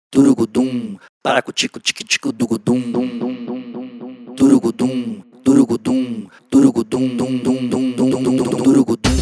Turugudum, paracutico tico dugudum, turugudum, turugudum, turugudum, turugudum.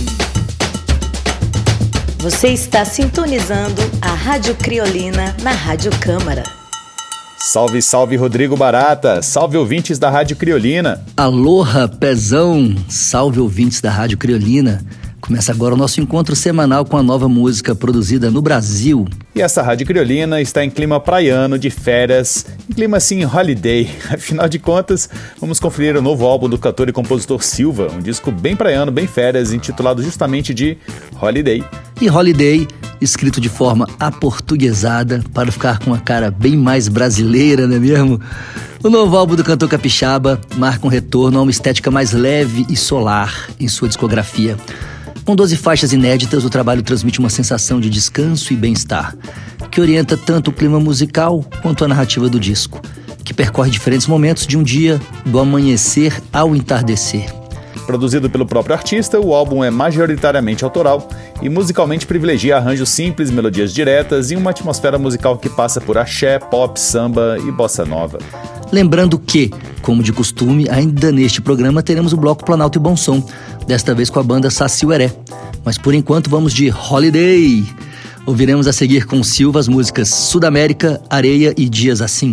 Você está sintonizando a Rádio Criolina na Rádio Câmara. Salve, salve, Rodrigo Barata! Salve, ouvintes da Rádio Criolina! Aloha, pezão! Salve, ouvintes da Rádio Criolina! Começa agora o nosso encontro semanal com a nova música produzida no Brasil. E essa Rádio Criolina está em clima praiano, de férias, em clima assim, holiday. Afinal de contas, vamos conferir o novo álbum do cantor e compositor Silva, um disco bem praiano, bem férias, intitulado justamente de Holiday. E Holiday, escrito de forma aportuguesada, para ficar com a cara bem mais brasileira, não é mesmo? O novo álbum do cantor capixaba marca um retorno a uma estética mais leve e solar em sua discografia. Com 12 faixas inéditas, o trabalho transmite uma sensação de descanso e bem-estar, que orienta tanto o clima musical quanto a narrativa do disco, que percorre diferentes momentos de um dia, do amanhecer ao entardecer. Produzido pelo próprio artista, o álbum é majoritariamente autoral e musicalmente privilegia arranjos simples, melodias diretas e uma atmosfera musical que passa por axé, pop, samba e bossa nova. Lembrando que, como de costume, ainda neste programa teremos o bloco Planalto e Bom Som, desta vez com a banda Saci Ueré. Mas por enquanto vamos de Holiday. Ouviremos a seguir com Silva as músicas Sudamérica, Areia e Dias Assim.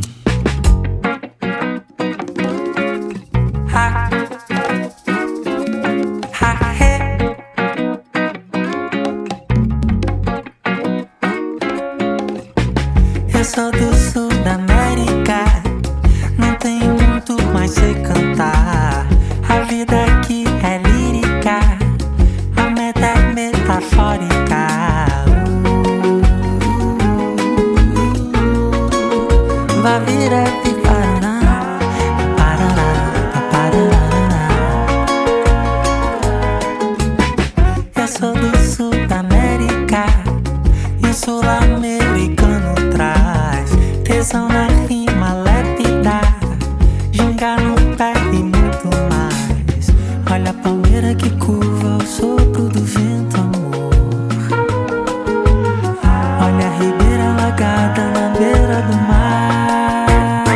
Eu sou do sul da América, não tem muito, mas sei cantar. A vida aqui é lírica, a meta é metafórica. Vai vir é Paraná, Paraná, Paraná. Eu sou do sul da América e o sul-americano traz tesão na rima lépida, ginga no pé e muito mais. Olha a palmeira que curva o sopro do vento, amor. Olha a ribeira alagada na beira do mar.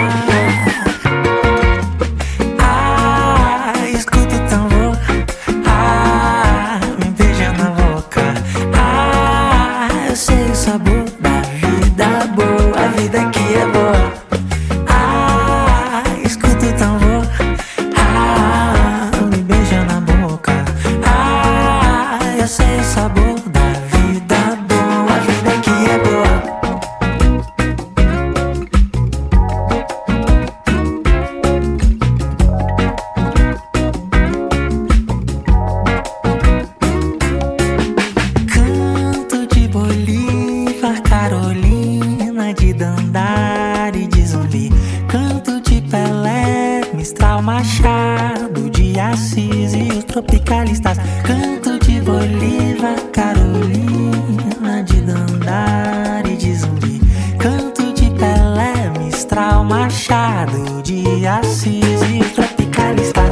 Ah, escuta o tambor. Ah, me beija na boca. Ah, eu sei o sabor da vida boa. A vida aqui é boa. Ah, escuta o tambor. Ah, me beija na boca. Ah, eu sei o sabor da vida boa. A vida aqui é boa. Canto de Bolívar, Carolina, de Dandara e de Zumbi. Canto de Pelé, Mistral, Machado, de Assis e os tropicalistas. Canto de Bolívar, Carolina, de Dandara e de Zumbi. Canto de Pelé, Mistral, Machado, de Assis e os tropicalistas.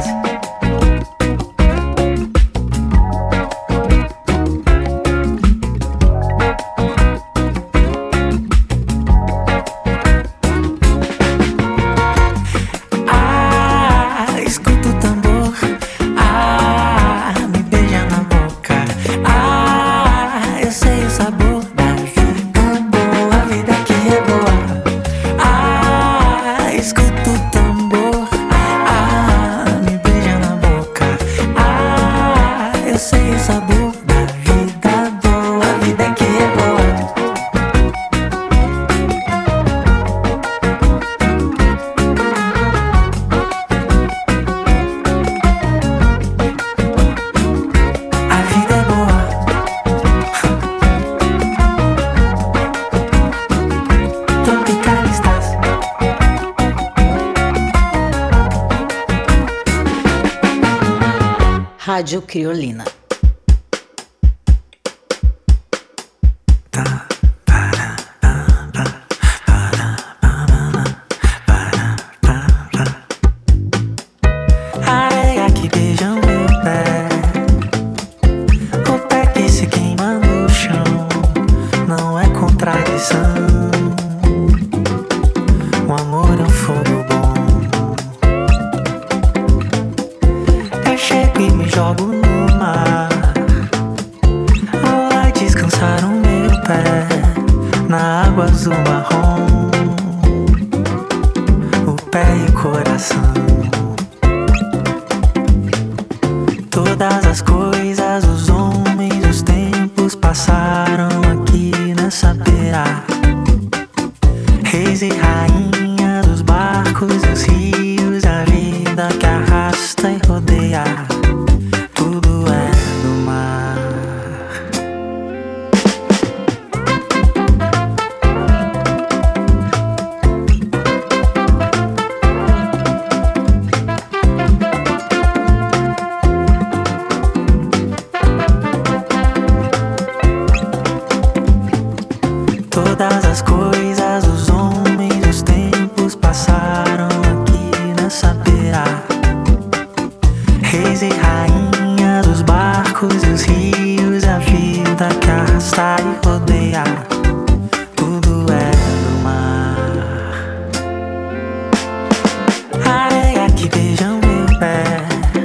Ah, escuta o tambor. Ah, me beija na boca. Ah, eu sei o sabor da vida boa. A vida aqui é boa. Ah, escuta o tambor. Ah, me beija na boca. Ah, eu sei o sabor da vida boa. A vida aqui é boa. A vida é boa. Tropicalistas. Rádio Criolina. Areia que beija o meu pé, o pé que se queima no chão. Não é contradição. azul marrom, o pé e coração. Todas as coisas, os homens, os tempos passaram aqui nessa beira. Reis e rainhas, os barcos e os rios, a vida que arrasta e rodeia. Tudo é do mar. Todas as coisas, os homens, os tempos passaram aqui nessa beira. Reis e rainhas, os barcos e os rios, a vida que arrasta e rodeia. Tudo é do mar. Areia que beija o meu pé,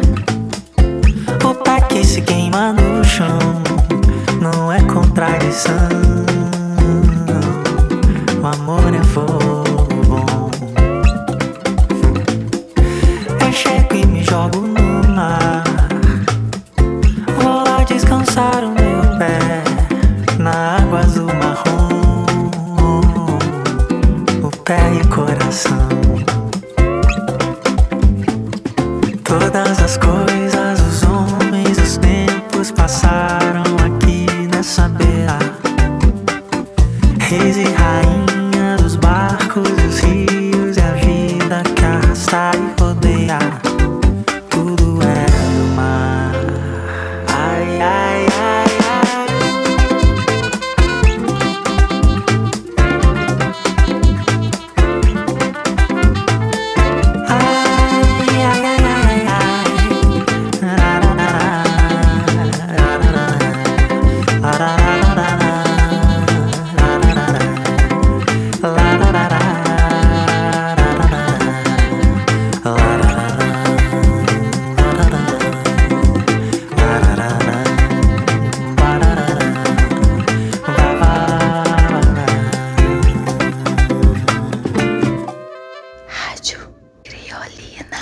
o pé que se queima no chão. Não é contradição, o amor é fogo bom. Eu chego e me jogo no mar, vou lá descansar o meu pé na água azul marrom, o pé e coração. Todas as coisas, os homens, os tempos passaram aqui nessa beira. Reis e rainhas, os barcos, os rios, e a vida que arrasta e rodeia. Tudo é do mar. Ai, ai, ai, ai. Ai, ai, ai, ai, ai. Ra, ra, ra, ra, ra, ra, ra, ra. Rádio Criolina.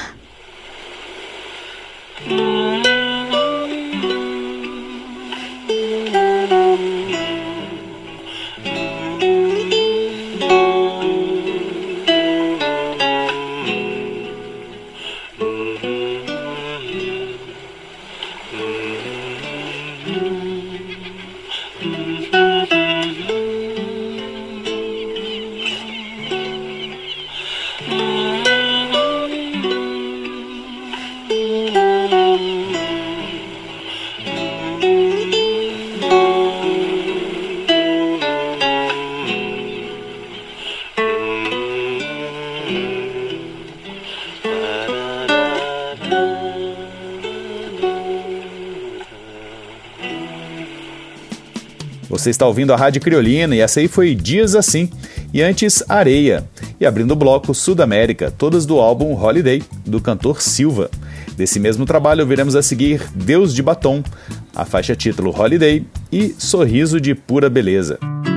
Você está ouvindo a Rádio Criolina e essa aí foi Dias Assim. E antes, Areia. E abrindo o bloco Sudamérica, todas do álbum Holiday, do cantor Silva. Desse mesmo trabalho, ouviremos a seguir Deus de Batom, a faixa título Holiday e Sorriso de Pura Beleza.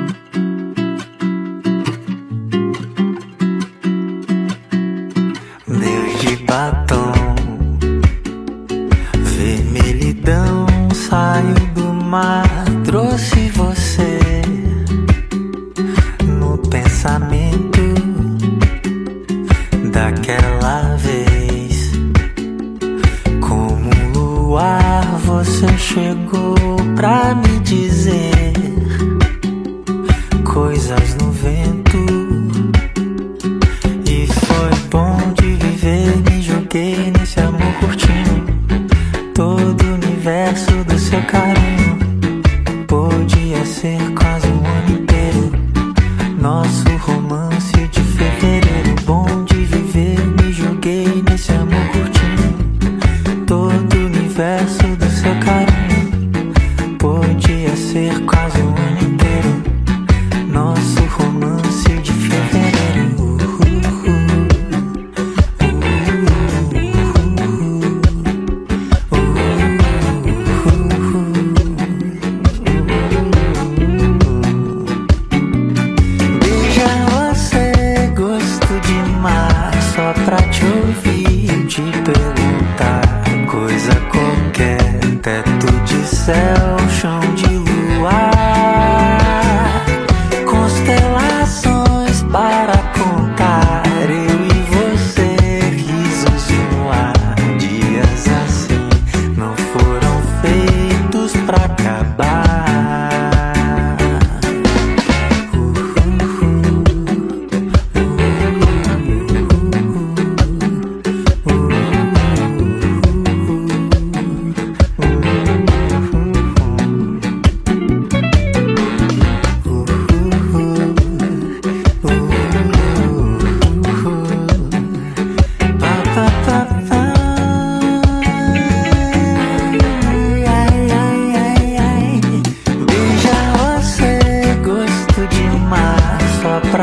Deus de batom, vermelhidão, saiu do mar, trouxe você no pensamento daquela vez. Como um luar você chegou pra me dizer coisas no vento. E foi bom de viver, me joguei nesse amor curtindo todo o universo do seu carinho. Podia ser quase um ano inteiro, nosso romance de fevereiro. Bom de viver, me joguei nesse amor curtindo todo o universo do seu carinho. Podia ser quase um ano inteiro, nosso romance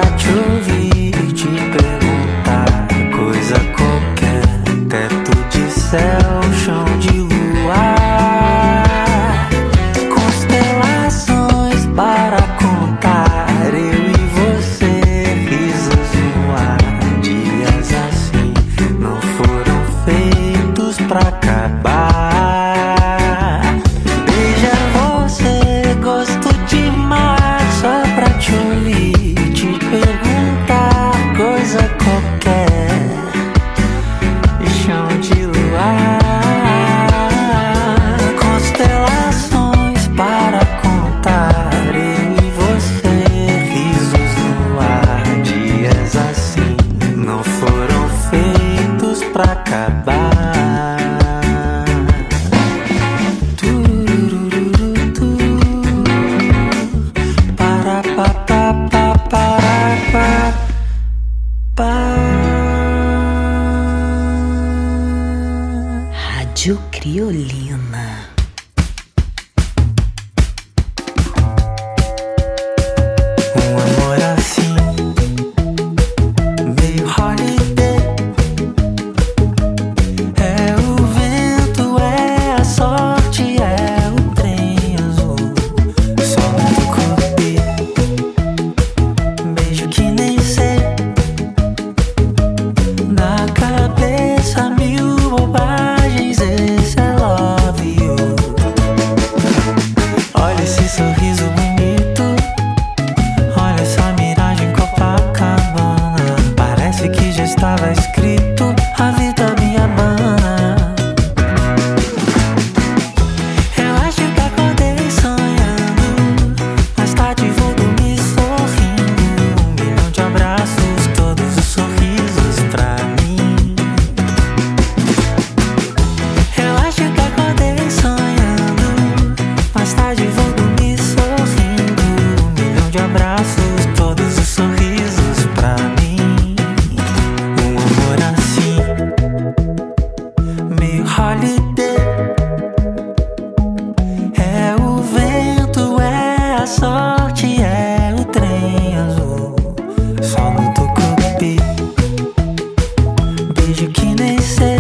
pra te ouvir e te perguntar coisa qualquer. Teto de céu, chão de luar, constelações para contar. Eu e você, risos no ar. Dias assim não foram feitos pra acabar. Beija você, gosto demais, só pra te ouvir e te perguntar coisa qualquer. Chão de luar, constelações para contar. Eu e você, risos no ar. Dias assim não foram feitos pra acabar. Tururururutu, para pa pa pa para pa. Rádio Criolina. Um amor assim, meio holiday. É o vento, é a sorte, é o trem azul. Sol do cupi, beijo que nem sei. Na cabeça mil bobagens, esse é love you. Olha esse sorriso bonito, olha essa miragem Copacabana. Parece que já estava escrito, a vida me abana. Eu acho que acordei sonhando, mais tarde vou dormir sorrindo. 1 milhão de abraços, todos os sorrisos pra mim. Eu acho que acordei sonhando, mais tarde vou dormir sorrindo. 1 milhão de abraços, todos os sorrisos pra mim. Um amor assim, meio holiday. É o vento, é a sorte, é o trem azul. Sol no tucupi, beijo que nem sei.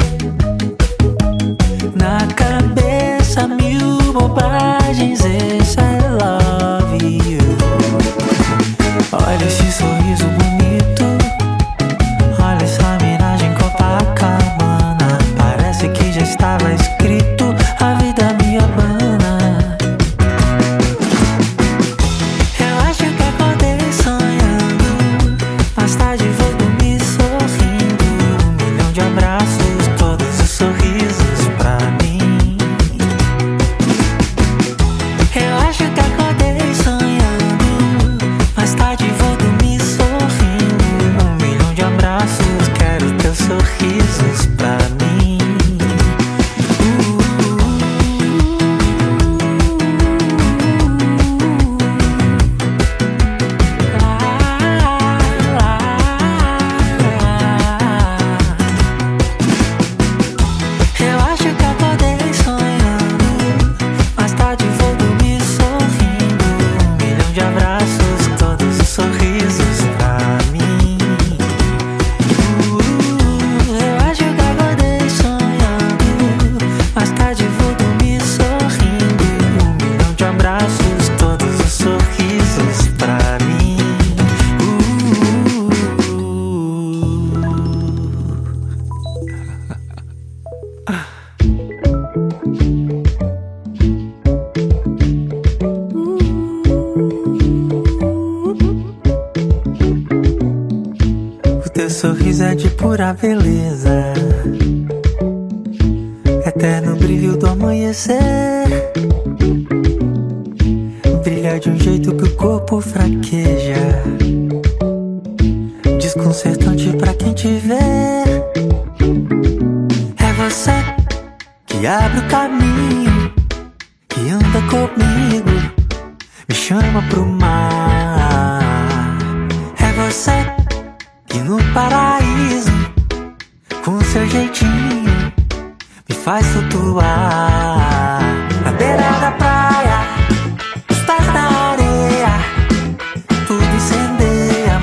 Na cabeça mil bobagens, esse I love you. Olha esse sorriso bonito, olha essa miragem Copacabana. Parece que já estava escrito, a vida me abana. Eu acho que acordei sonhando, mais tarde vou dormir sorrindo. 1 milhão de abraços, todos os sorrisos pra mim. Eu acho que acordei sonhando, mais tarde vou dormir sorrindo. 1 milhão de abraços, quero teus sorrisos pra mim. Eu acho que acordei sonhando, mais tarde vou dormir sorrindo. 1 milhão de abraços, todos os sorrisos pra mim. Eu acho que acordei sonhando, mais tarde vou dormir sorrindo. 1 milhão de abraços, todos os sorrisos pra mim. O teu sorriso é de pura beleza, eterno brilho do amanhecer. Brilha de um jeito que o corpo fraqueja, desconcertante pra quem te vê. É você que abre o caminho, que anda comigo, me chama pro mar. É você que no paraíso, com seu jeitinho, me faz flutuar. Na beira da praia, estás na areia, tudo incendeia,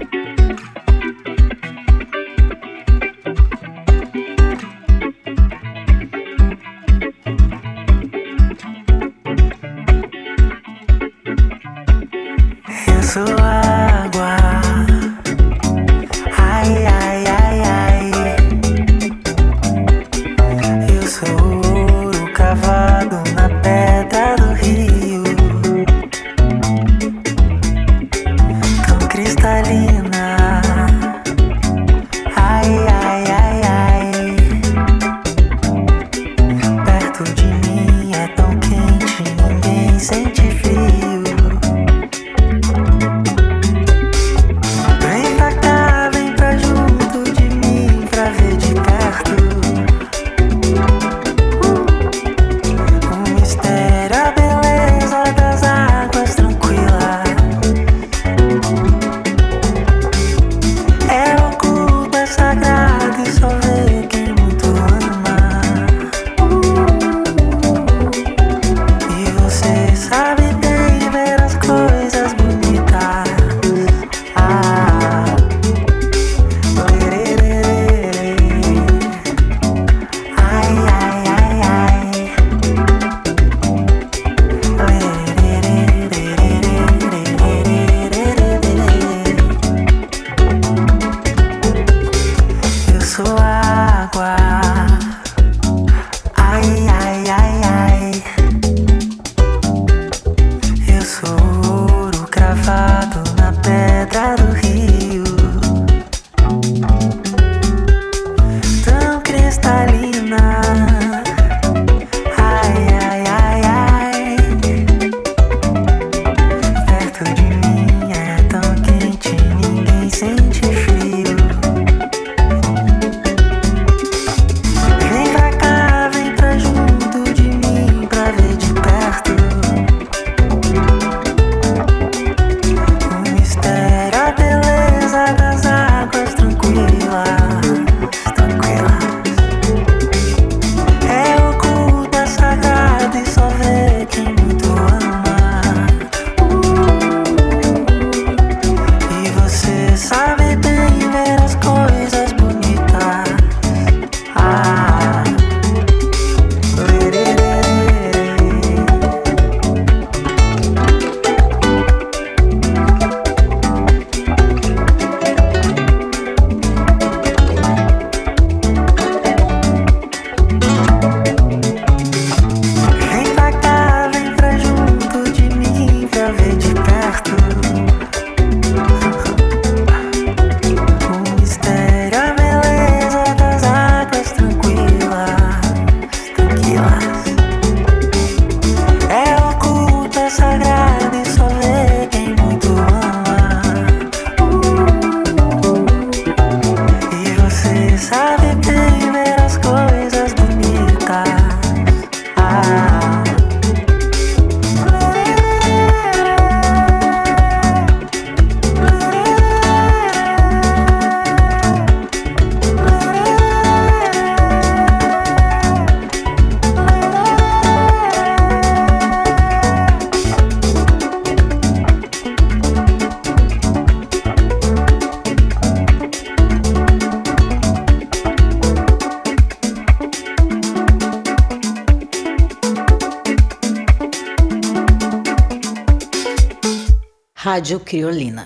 Rádio Criolina.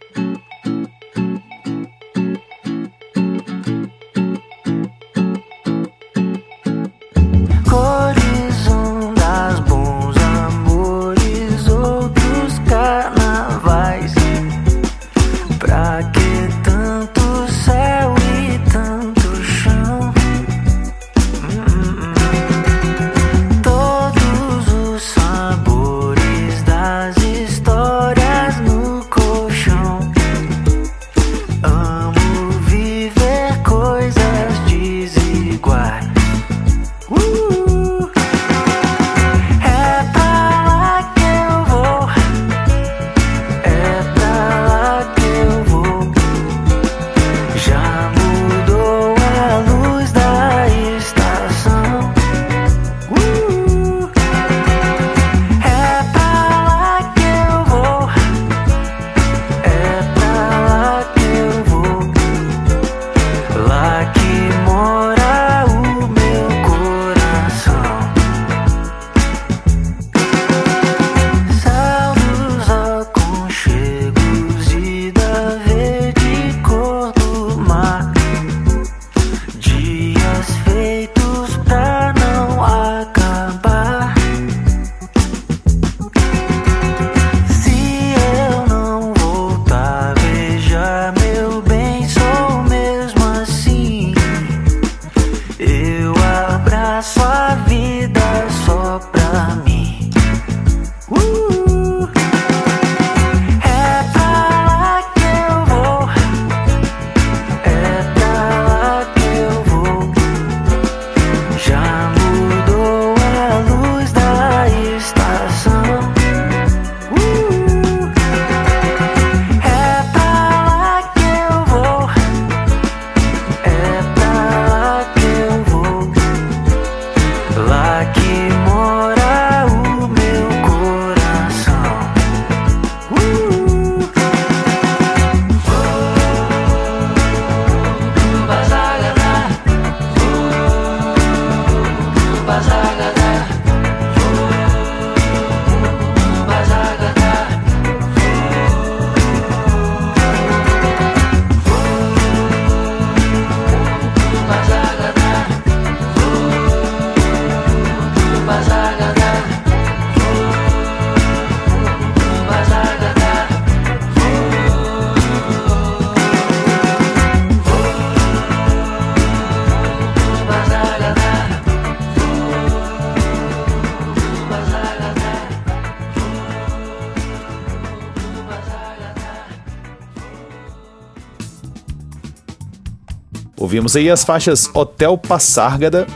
Ouvimos aí as faixas Hotel Passárgada,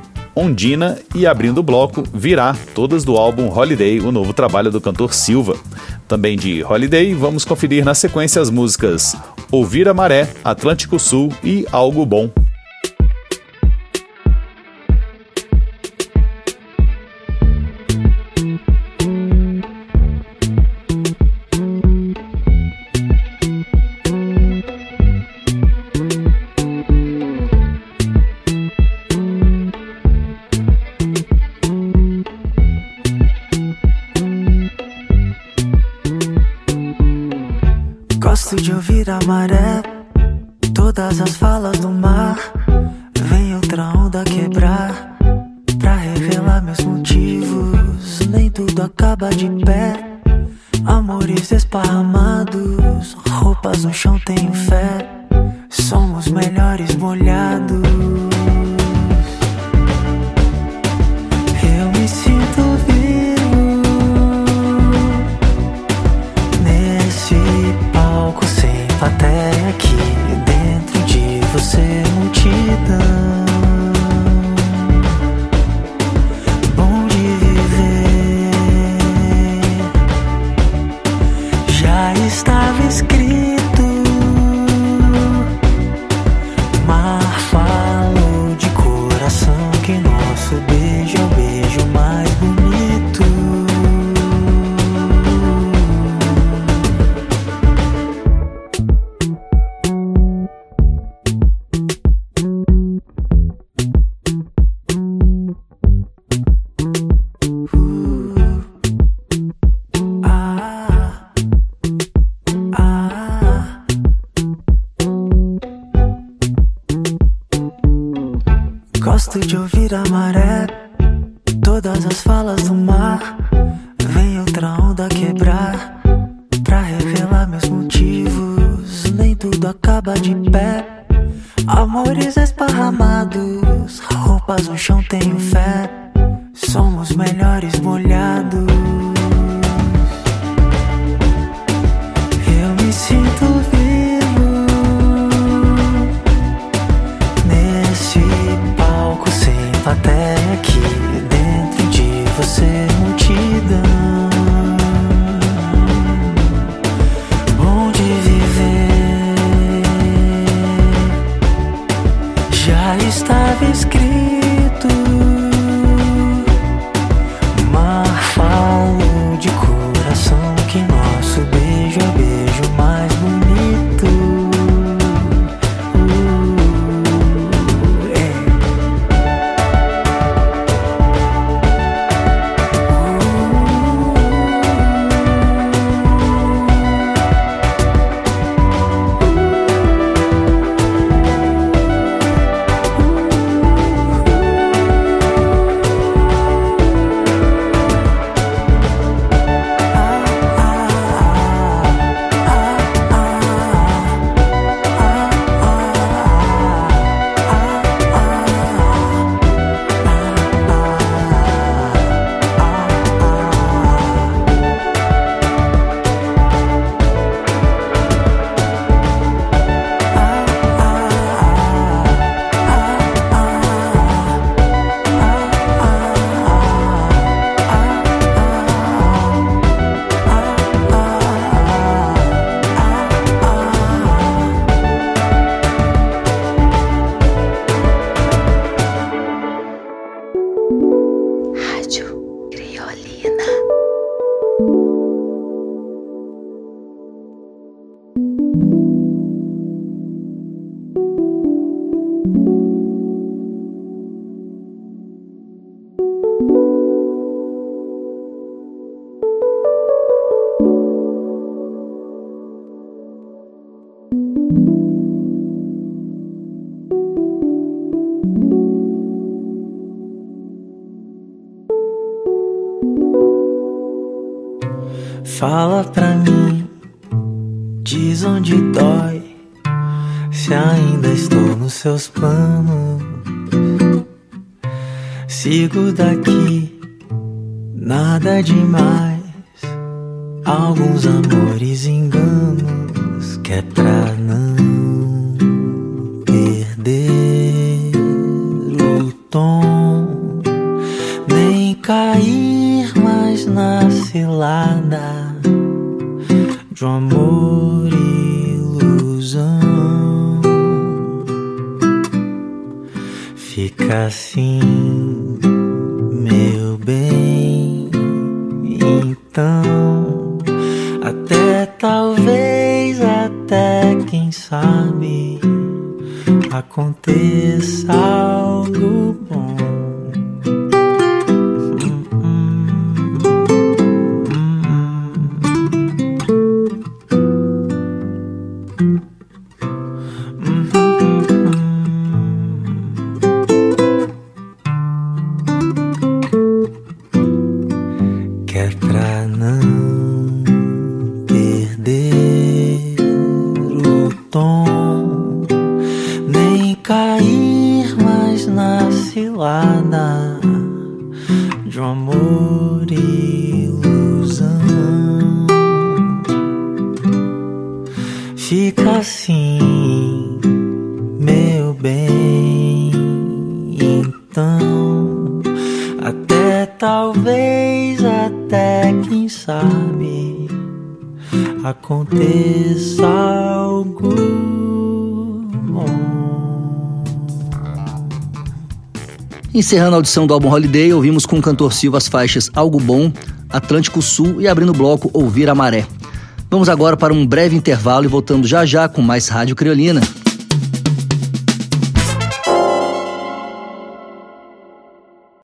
Ondina e, abrindo o bloco, Virá, todas do álbum Holiday, o novo trabalho do cantor Silva. Também de Holiday, vamos conferir na sequência as músicas Ouvir a Maré, Atlântico Sul e Algo Bom. Gosto de ouvir a maré, todas as falas do mar. Vem outra onda quebrar, pra revelar meus motivos. Nem tudo acaba de pé, amores esparramados, roupas no chão, tenho fé. Somos melhores molhados. Eu me sinto vivo nesse palco sem plateia, aqui dentro de você, multidão. Bom de viver, já estava escrito. Mar falou de coração que nosso beijo é o beijo mais bonito. Gosto de ouvir a maré, todas as falas do mar. Vem outra onda quebrar, pra revelar meus motivos. Nem tudo acaba de pé. Amores esparramados, roupas no chão, tenho fé. Somos melhores molhados. Eu me sinto vivo nesse palco sem plateia, aqui dentro de você, multidão. Bom de viver, já estava escrito. Mar falou de coração que nosso beijo é o beijo mais bonito. Fala pra mim, diz onde dói, se ainda estou nos seus planos. Sigo daqui, nada demais, alguns amores enganos, que é pra não perder o tom, nem cair mais na cilada de um amor e ilusão. Fica assim, meu bem, então até talvez, até quem sabe, aconteça algo bom. De um amor e ilusão. Fica assim, meu bem, então até talvez, até quem sabe, aconteça algo bom. Encerrando a audição do álbum Holiday, ouvimos com o cantor Silva as faixas Algo Bom, Atlântico Sul e, abrindo o bloco, Ouvir a Maré. Vamos agora para um breve intervalo e voltamos já já com mais Rádio Criolina.